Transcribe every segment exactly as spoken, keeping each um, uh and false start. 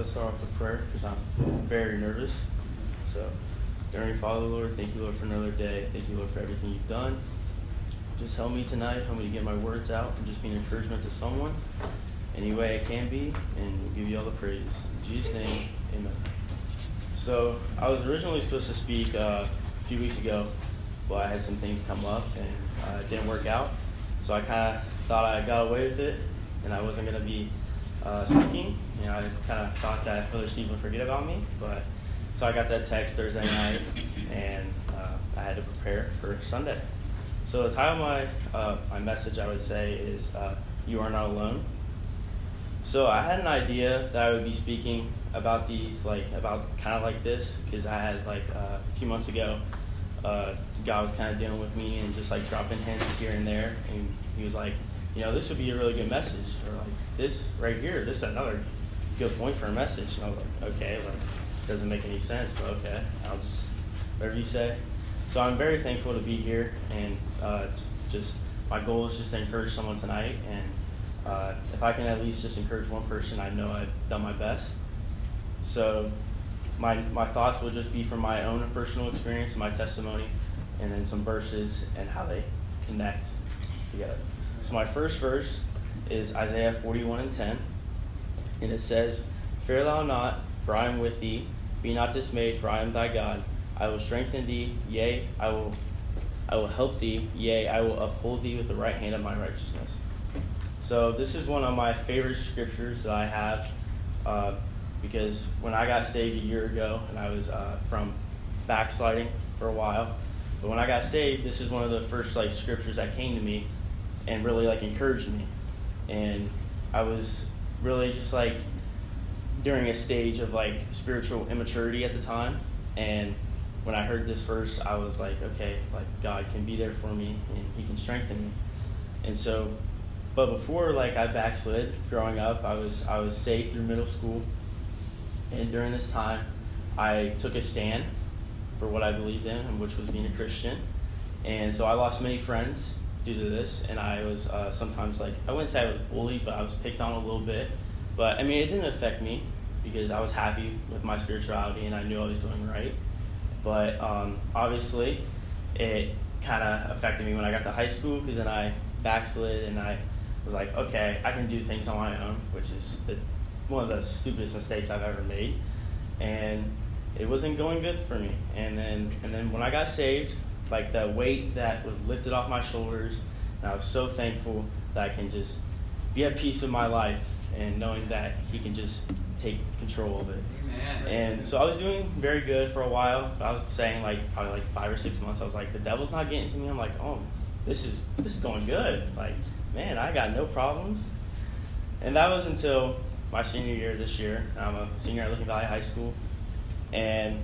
let's start off with prayer because I'm very nervous. So, Dear Father, Lord, thank you, Lord, for another day. Thank you, Lord, for everything you've done. Just help me tonight. Help me to get my words out and just be an encouragement to someone any way I can be, and we'll give you all the praise. In Jesus' name, amen. So, I was originally supposed to speak uh, a few weeks ago, but I had some things come up and uh, it didn't work out. So I kind of thought I got away with it, and I wasn't going to be uh, speaking. You know, I kind of thought that Brother Steve would forget about me, but so I got that text Thursday night, and uh, I had to prepare for Sunday. So the title of my uh, my message, I would say, is uh, "You Are Not Alone." So I had an idea that I would be speaking about these, like about kind of like this, because I had like uh, a few months ago, uh, God was kind of dealing with me and just like dropping hints here and there, and He was like, you know, this would be a really good message, or like this right here, this is another good point for a message. And I was like, okay, like doesn't make any sense, but okay, I'll just whatever you say. So I'm very thankful to be here, and uh, just my goal is just to encourage someone tonight, and uh, if I can at least just encourage one person, I know I've done my best. So my my thoughts will just be from my own personal experience, my testimony, and then some verses and how they connect together. So my first verse is Isaiah forty-one and ten, and it says, "Fear thou not, for I am with thee. Be not dismayed, for I am thy God. I will strengthen thee, yea, I will I will help thee, yea, I will uphold thee with the right hand of my righteousness." So this is one of my favorite scriptures that I have, uh, because when I got saved a year ago, and I was uh, from backsliding for a while, but when I got saved, this is one of the first like scriptures that came to me and really like encouraged me. And I was really just like during a stage of like spiritual immaturity at the time, and when I heard this verse, I was like, okay, like God can be there for me and He can strengthen me. And so, but before like I backslid growing up, I was I was saved through middle school, and during this time, I took a stand for what I believed in, and which was being a Christian. And so I lost many friends due to this, and I was uh, sometimes like, I wouldn't say I was bullied, but I was picked on a little bit. But I mean, it didn't affect me because I was happy with my spirituality and I knew I was doing right. But um, obviously, it kind of affected me when I got to high school, because then I backslid and I was like, okay, I can do things on my own, which is the, one of the stupidest mistakes I've ever made. And it wasn't going good for me. And then, and then when I got saved, like the weight that was lifted off my shoulders, and I was so thankful that I can just be at peace with my life and knowing that He can just take control of it. Amen. And so I was doing very good for a while. I was saying like probably like five or six months. I was like, the devil's not getting to me. I'm like, oh, this is this is going good. Like, man, I got no problems. And that was until my senior year this year. I'm a senior at Licking Valley High School, and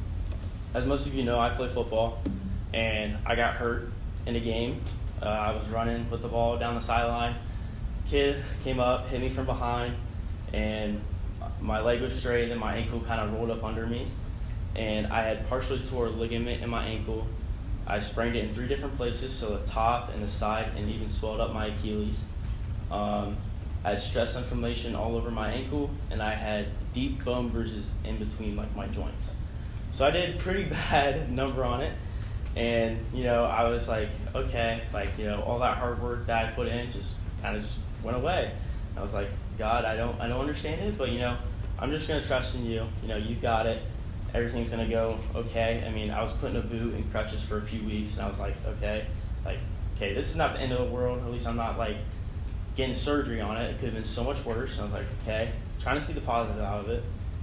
as most of you know, I play football, and I got hurt in a game. Uh, I was running with the ball down the sideline. Kid came up, hit me from behind, and my leg was straight, and my ankle kind of rolled up under me, and I had partially tore a ligament in my ankle. I sprained it in three different places, so the top and the side, and even swelled up my Achilles. Um, I had stress inflammation all over my ankle, and I had deep bone bruises in between like my joints. So I did pretty bad number on it, and you know I was like, okay, like you know all that hard work that I put in just kind of just went away. I was like, God, I don't I don't understand it, but you know, I'm just gonna trust in you. You know, you got it. Everything's gonna go okay. I mean, I was put in a boot and crutches for a few weeks, and I was like, okay, like, okay, this is not the end of the world. At least I'm not like getting surgery on it. It could have been so much worse. And I was like, okay, trying to see the positive out of it.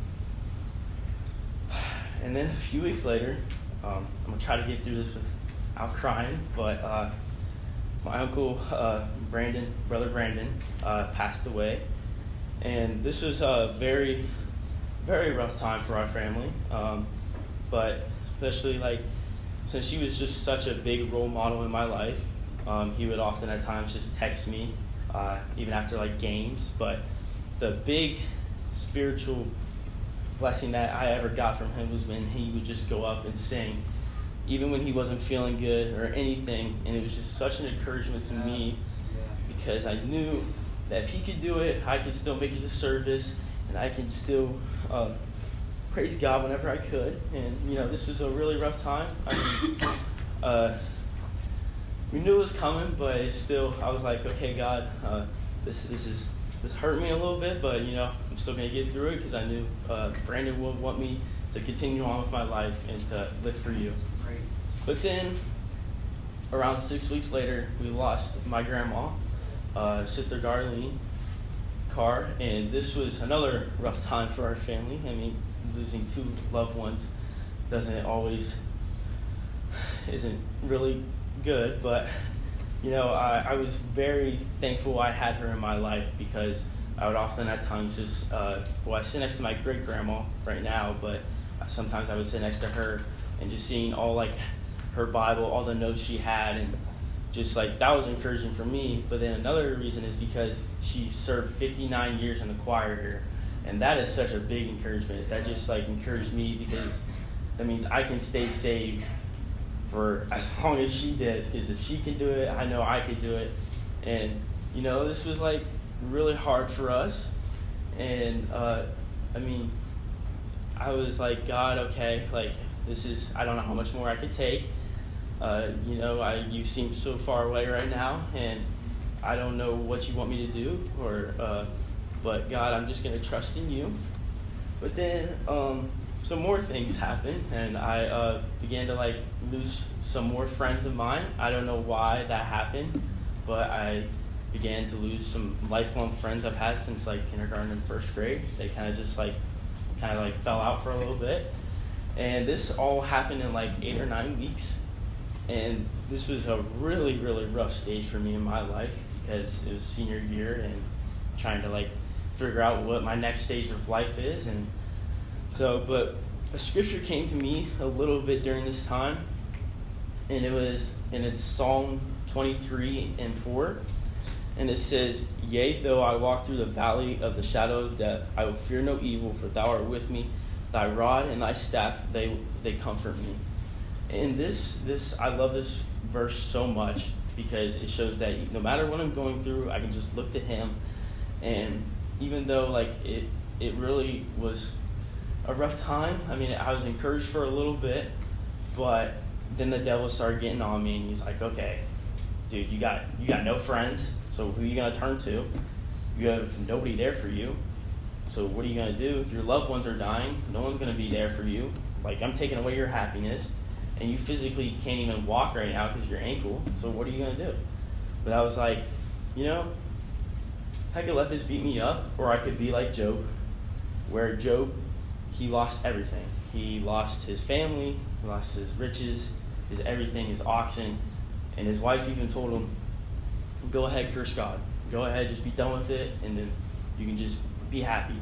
And then a few weeks later, um, I'm gonna try to get through this without crying, but uh, my uncle uh, Brandon, brother Brandon, uh, passed away, and this was a very, very rough time for our family. Um, but especially like since he was just such a big role model in my life, um, he would often at times just text me, uh, even after like games. But the big spiritual blessing that I ever got from him was when he would just go up and sing, even when he wasn't feeling good or anything. And it was just such an encouragement to me, because I knew that if he could do it, I could still make it to service, and I can still uh, praise God whenever I could. And, you know, this was a really rough time. I mean, uh, we knew it was coming, but it's still, I was like, okay, God, uh, this this is this hurt me a little bit, but, you know, I'm still going to get through it because I knew uh, Brandon would want me to continue on with my life and to live for you. Right. But then, around six weeks later, we lost my grandma, uh, Sister Darlene Carr, and this was another rough time for our family. I mean, losing two loved ones doesn't always, isn't really good, but, you know, I, I was very thankful I had her in my life because I would often at times just, uh, well, I sit next to my great-grandma right now, but sometimes I would sit next to her and just seeing all, like, her Bible, all the notes she had, and just, like, that was encouraging for me. But then another reason is because she served fifty-nine years in the choir here, and that is such a big encouragement. That just, like, encouraged me because that means I can stay saved for as long as she did, because if she can do it, I know I could do it. And, you know, this was, like, really hard for us, and, uh, I mean, I was like, God, okay, like, this is, I don't know how much more I could take. Uh, you know, I you seem so far away right now, and I don't know what you want me to do, or, uh, but God, I'm just going to trust in you. But then um, some more things happened, and I uh, began to, like, lose some more friends of mine. I don't know why that happened, but I began to lose some lifelong friends I've had since, like, kindergarten and first grade. They kind of just, like, kind of, like, fell out for a little bit. And this all happened in, like, eight or nine weeks. And this was a really, really rough stage for me in my life because it was senior year and trying to, like, figure out what my next stage of life is. And so, but a scripture came to me a little bit during this time, and it was, and it's Psalm twenty-three and four. And it says, "Yea, though I walk through the valley of the shadow of death, I will fear no evil, for thou art with me. Thy rod and thy staff, they they comfort me." And this, this I love this verse so much because it shows that no matter what I'm going through, I can just look to him. And even though, like, it, it really was a rough time, I mean, I was encouraged for a little bit, but then the devil started getting on me, and he's like, okay, dude, you got you got no friends, so who are you going to turn to? You have nobody there for you, so what are you going to do? Your loved ones are dying. No one's going to be there for you. Like, I'm taking away your happiness, and you physically can't even walk right now because of your ankle, so what are you going to do? But I was like, you know, I could let this beat me up, or I could be like Job, where Job, he lost everything. He lost his family, he lost his riches, his everything, his oxen, and his wife even told him, go ahead, curse God. Go ahead, just be done with it, and then you can just be happy.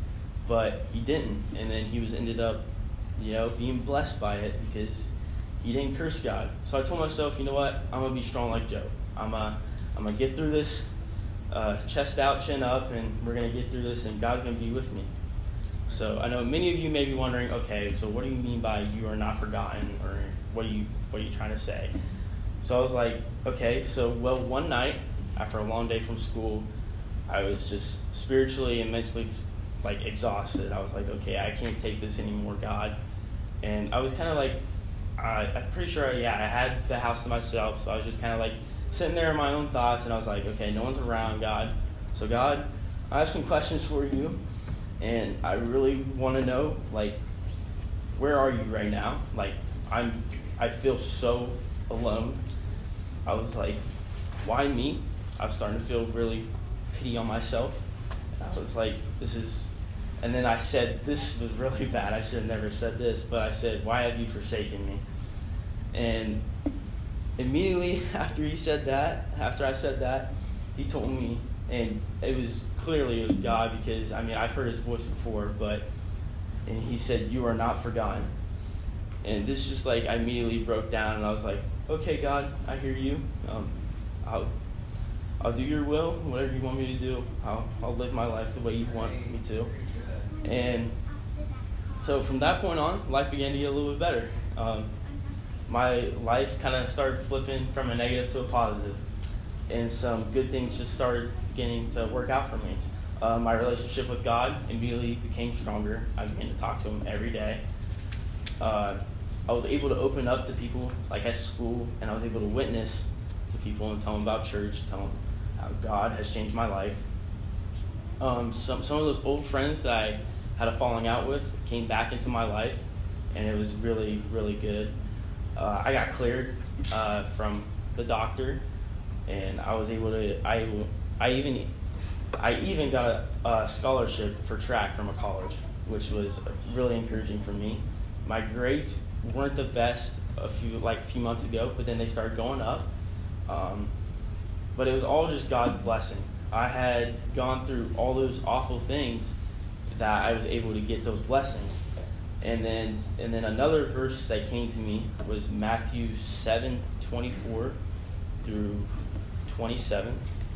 But he didn't, and then he was ended up, you know, being blessed by it because he didn't curse God. So I told myself, you know what, I'm going to be strong like Job. I'm uh, I'm going to get through this, uh, chest out, chin up, and we're going to get through this, and God's going to be with me. So I know many of you may be wondering, okay, so what do you mean by you are not forgotten, or what are you what are you trying to say? So I was like, okay, so, well, one night, after a long day from school, I was just spiritually and mentally, like, exhausted. I was like, okay, I can't take this anymore, God. And I was kind of like, uh, I'm pretty sure, yeah, I had the house to myself, so I was just kind of, like, sitting there in my own thoughts, and I was like, okay, no one's around, God. So, God, I have some questions for you, and I really want to know, like, where are you right now? Like, I'm, I feel so alone. I was like, why me? I was starting to feel really pity on myself. I was like, this is, and then I said, this was really bad. I should have never said this, but I said, why have you forsaken me? And immediately after he said that, after I said that, he told me, and it was clearly it was God because, I mean, I've heard his voice before, but, and he said, you are not forgotten. And this just, like, I immediately broke down, and I was like, okay, God, I hear you. Um, I'll, I'll do your will, whatever you want me to do. I'll, I'll live my life the way you want me to. And so from that point on, life began to get a little bit better. Um, my life kind of started flipping from a negative to a positive, and some good things just started beginning to work out for me. Uh, my relationship with God immediately became stronger. I began to talk to him every day. Uh, I was able to open up to people like at school, and I was able to witness to people and tell them about church, tell them how God has changed my life. Um, some, some of those old friends that I had a falling out with came back into my life, and it was really, really good. Uh, I got cleared uh, from the doctor, and I was able to, I, I even I even got a, a scholarship for track from a college, which was really encouraging for me. My grades weren't the best a few like a few months ago, but then they started going up. Um, but it was all just God's blessing. I had gone through all those awful things that I was able to get those blessings. And then and then another verse that came to me was Matthew seven twenty-four through twenty-seven.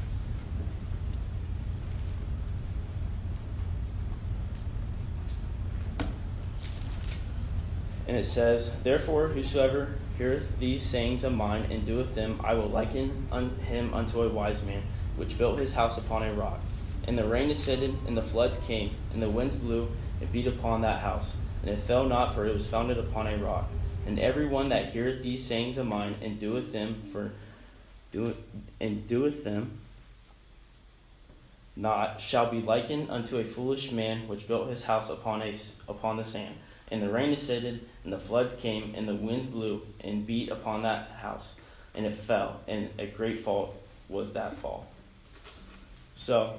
And it says, "Therefore, whosoever heareth these sayings of mine and doeth them, I will liken un- him unto a wise man, which built his house upon a rock. And the rain descended, and the floods came, and the winds blew, and beat upon that house. And it fell not, for it was founded upon a rock. And every one that heareth these sayings of mine and doeth them, for do and doeth them not, shall be likened unto a foolish man which built his house upon a upon the sand. And the rain descended, and the floods came, and the winds blew, and beat upon that house, and it fell, and a great fault was that fall." So,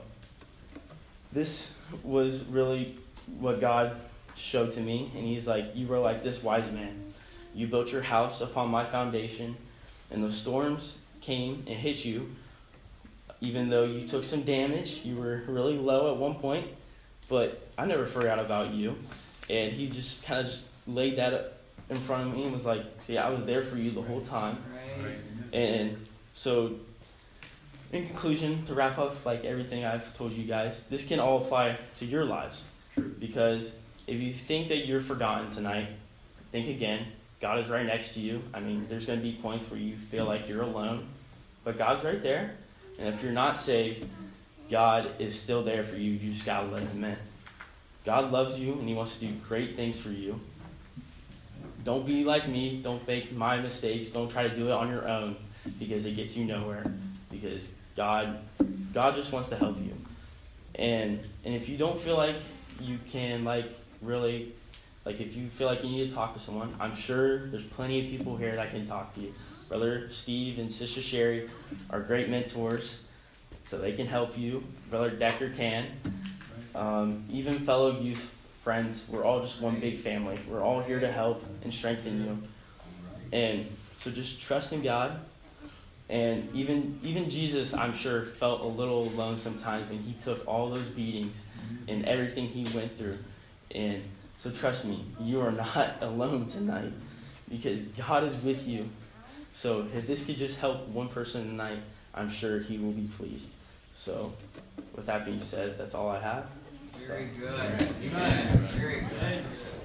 this was really what God showed to me, and he's like, you were like this wise man. You built your house upon my foundation, and the storms came and hit you, even though you took some damage. You were really low at one point, but I never forgot about you. And he just kind of just laid that in front of me and was like, see, I was there for you the whole time. Right. And so, in conclusion, to wrap up like everything I've told you guys, this can all apply to your lives. Because if you think that you're forgotten tonight, think again. God is right next to you. I mean, there's going to be points where you feel like you're alone, but God's right there. And if you're not saved, God is still there for you. You just got to let him in. God loves you, and he wants to do great things for you. Don't be like me. Don't make my mistakes. Don't try to do it on your own, because it gets you nowhere. Because God, God just wants to help you. And and if you don't feel like you can, like, really, like, if you feel like you need to talk to someone, I'm sure there's plenty of people here that can talk to you. Brother Steve and Sister Sherry are great mentors, so they can help you. Brother Decker can. Um, even fellow youth friends, we're all just one big family. We're all here to help and strengthen you. And so just trust in God. And even even Jesus, I'm sure, felt a little alone sometimes when he took all those beatings and everything he went through. And so trust me, you are not alone tonight, because God is with you. So if this could just help one person tonight, I'm sure he will be pleased. So with that being said, that's all I have. Very good. Amen. Very good.